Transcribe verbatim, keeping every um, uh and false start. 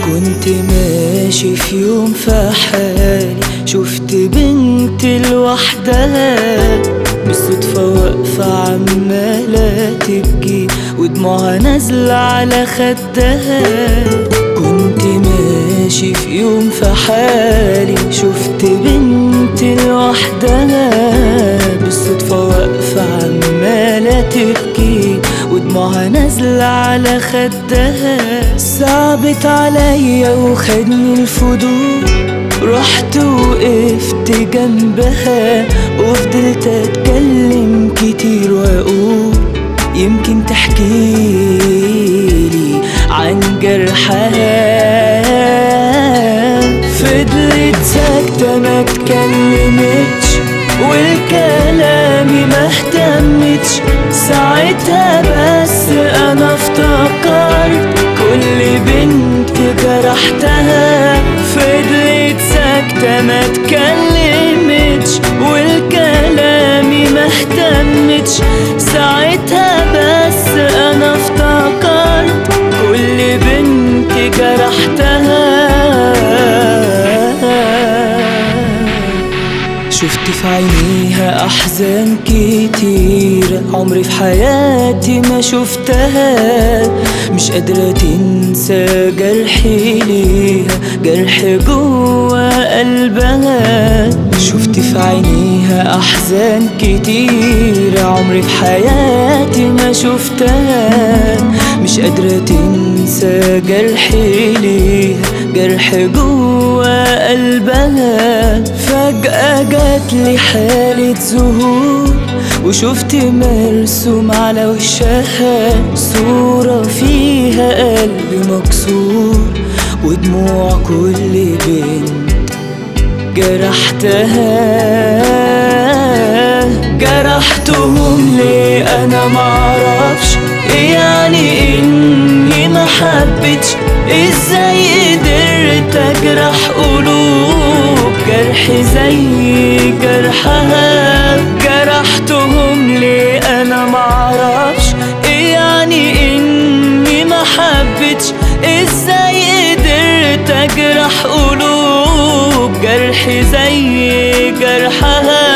كنت ماشي في يوم في حالي، شفت بنت لوحدها بالصدفة واقفة عمالة تبكي ودموعها نازلة على خدها. كنت ماشي في يوم في حالي، شفت بنت لوحدها بالصدفة واقفة عمالة تبكي ودموعها نازلة على خدها. صعبت عليا وخدني الفضول، رحت وقفت جنبها وفضلت اتكلم كتير واقول يمكن تحكيلي عن جرحها. فضلت ساكتة ما اتكلمتش والكلامي ما اهتمتش، ساعتها بس انا افتكرت كل بنت جرحتها. فضلت ساكتة ما اتكلمتش والكلامي ما اهتمتش، ساعتها بس انا افتكرت كل بنت جرحتها. شفت في عينيها أحزان كتير عمري في حياتي ما شفتها، مش قادرة تنسى جرحي ليها، جرح جوا قلبها. شفت في عينيها أحزان كتير عمري في حياتي ما شفتها، مش قادرة تنسى جرحي ليها، جرح جوا قلبها. فجأة جاتلي حالة ذهول وشفت مرسوم على وشها صورة فيها قلب مكسور ودموع كل بنت جرحتها. جرحتهم ليه أنا معرفش، يعني إني ما حبتش، إزاي قدرت أجرح قلوب جرحي زي جرحها. جرحتهم ليه أنا معرفش، يعني إني ما حبتش، إزاي قدرت أجرح قلوب جرحي زي جرحها.